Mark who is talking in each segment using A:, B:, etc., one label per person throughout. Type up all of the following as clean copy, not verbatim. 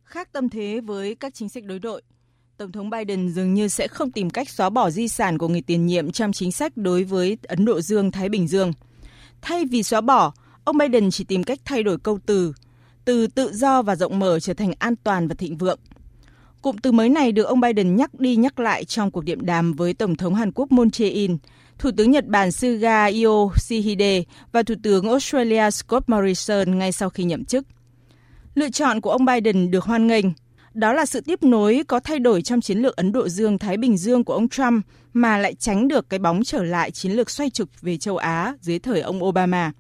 A: Khác tâm thế với các chính sách đối nội, Tổng thống Biden dường như sẽ không tìm cách xóa bỏ di sản của người tiền nhiệm trong chính sách đối với Ấn Độ Dương-Thái Bình Dương. Thay vì xóa bỏ, ông Biden chỉ tìm cách thay đổi câu từ tự do và rộng mở trở thành an toàn và thịnh vượng. Cụm từ mới này được ông Biden nhắc đi nhắc lại trong cuộc điện đàm với Tổng thống Hàn Quốc Moon Jae-in, Thủ tướng Nhật Bản Suga Yoshihide và Thủ tướng Australia Scott Morrison ngay sau khi nhậm chức. Lựa chọn của ông Biden được hoan nghênh. Đó là sự tiếp nối có thay đổi trong chiến lược Ấn Độ Dương-Thái Bình Dương của ông Trump mà lại tránh được cái bóng trở lại chiến lược xoay trục về châu Á dưới thời ông Obama.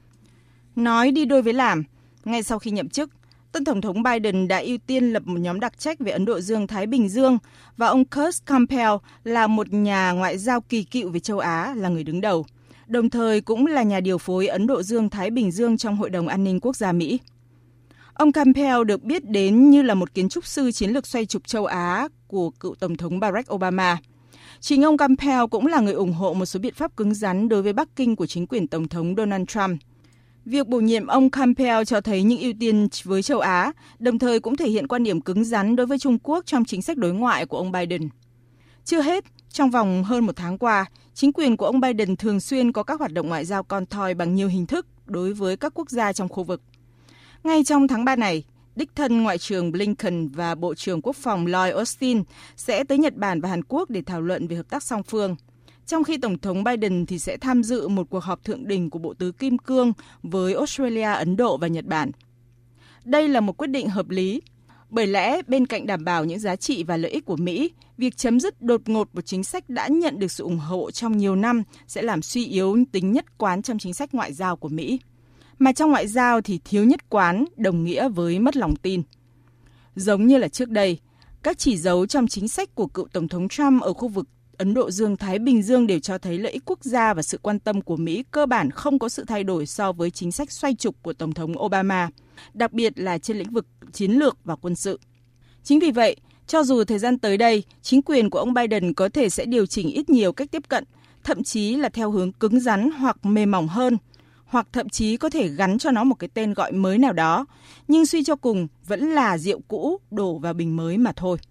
A: Nói đi đôi với làm, ngay sau khi nhậm chức, tân Tổng thống Biden đã ưu tiên lập một nhóm đặc trách về Ấn Độ Dương-Thái Bình Dương và ông Kurt Campbell là một nhà ngoại giao kỳ cựu về châu Á là người đứng đầu, đồng thời cũng là nhà điều phối Ấn Độ Dương-Thái Bình Dương trong Hội đồng An ninh Quốc gia Mỹ. Ông Campbell được biết đến như là một kiến trúc sư chiến lược xoay trục châu Á của cựu Tổng thống Barack Obama. Chính ông Campbell cũng là người ủng hộ một số biện pháp cứng rắn đối với Bắc Kinh của chính quyền Tổng thống Donald Trump. Việc bổ nhiệm ông Campbell cho thấy những ưu tiên với châu Á, đồng thời cũng thể hiện quan điểm cứng rắn đối với Trung Quốc trong chính sách đối ngoại của ông Biden. Chưa hết, trong vòng hơn một tháng qua, chính quyền của ông Biden thường xuyên có các hoạt động ngoại giao con thoi bằng nhiều hình thức đối với các quốc gia trong khu vực. Ngay trong tháng 3 này, đích thân Ngoại trưởng Blinken và Bộ trưởng Quốc phòng Lloyd Austin sẽ tới Nhật Bản và Hàn Quốc để thảo luận về hợp tác song phương. Trong khi Tổng thống Biden thì sẽ tham dự một cuộc họp thượng đỉnh của Bộ Tứ Kim Cương với Australia, Ấn Độ và Nhật Bản. Đây là một quyết định hợp lý, bởi lẽ bên cạnh đảm bảo những giá trị và lợi ích của Mỹ, việc chấm dứt đột ngột một chính sách đã nhận được sự ủng hộ trong nhiều năm sẽ làm suy yếu tính nhất quán trong chính sách ngoại giao của Mỹ. Mà trong ngoại giao thì thiếu nhất quán đồng nghĩa với mất lòng tin. Giống như là trước đây, các chỉ dấu trong chính sách của cựu Tổng thống Trump ở khu vực Ấn Độ Dương-Thái Bình Dương đều cho thấy lợi ích quốc gia và sự quan tâm của Mỹ cơ bản không có sự thay đổi so với chính sách xoay trục của Tổng thống Obama, đặc biệt là trên lĩnh vực chiến lược và quân sự. Chính vì vậy, cho dù thời gian tới đây, chính quyền của ông Biden có thể sẽ điều chỉnh ít nhiều cách tiếp cận, thậm chí là theo hướng cứng rắn hoặc mềm mỏng hơn, hoặc thậm chí có thể gắn cho nó một cái tên gọi mới nào đó, nhưng suy cho cùng vẫn là rượu cũ đổ vào bình mới mà thôi.